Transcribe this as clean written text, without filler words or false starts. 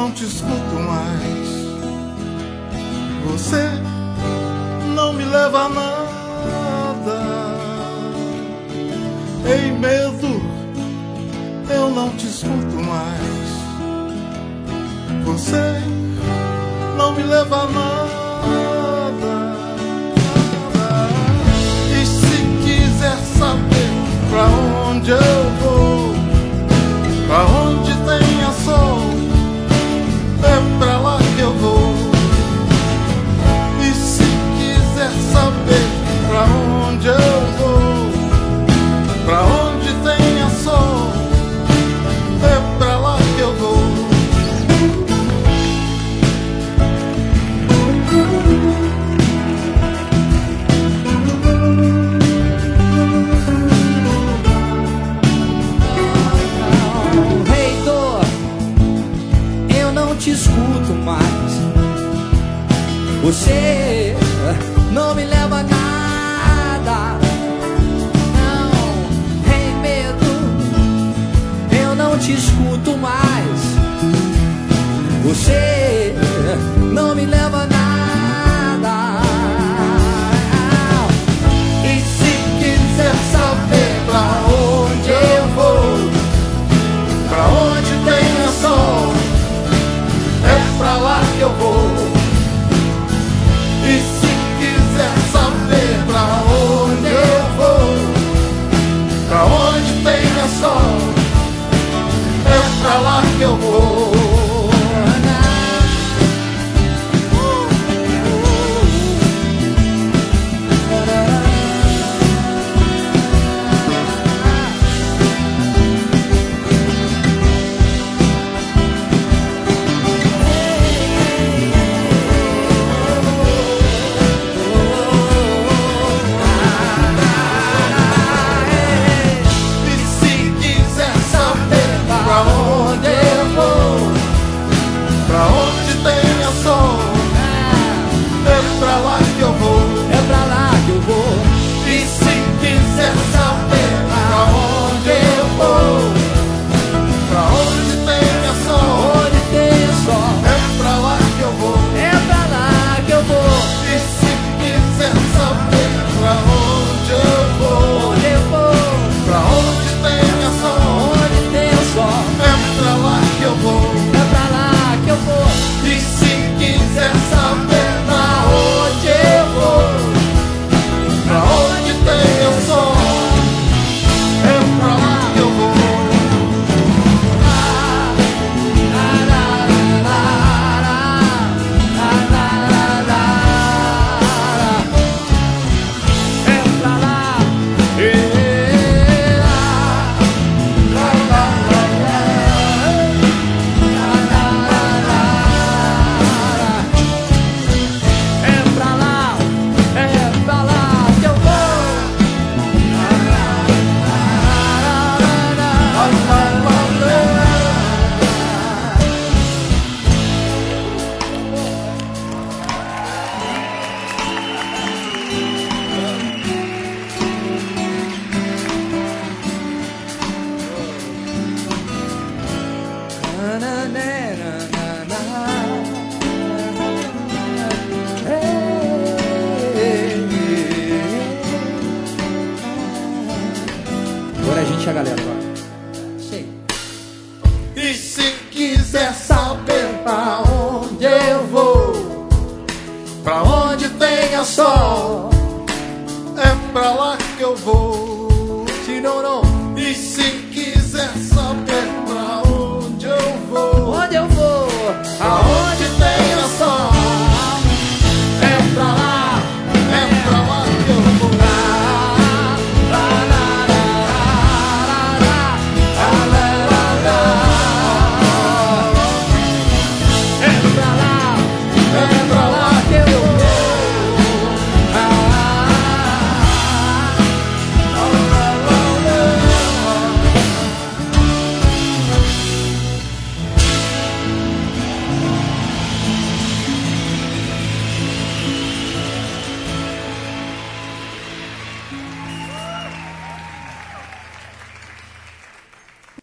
não te escuto mais. Você não me leva a nada. Ei, medo, eu não te escuto mais. Você não me leva a nada. E se quiser saber pra onde eu vou, pra onde tenha sol, é pra lá que eu vou. E se quiser saber pra onde eu vou, pra onde tenha sol, é pra lá que eu vou. Reitor, eu não te escuto mais. Você não me leva a nada. Não, tem medo, eu não te escuto mais. Você não me leva a nada. E se quiser saber pra onde eu vou, pra onde tenha sol, é pra lá que eu vou. E se quiser saber pra onde eu vou, pra onde tenha sol, é pra lá que eu vou. Agora a gente, a galera, agora. E se quiser saber pra onde eu vou, pra onde tenha sol, é pra lá que eu vou.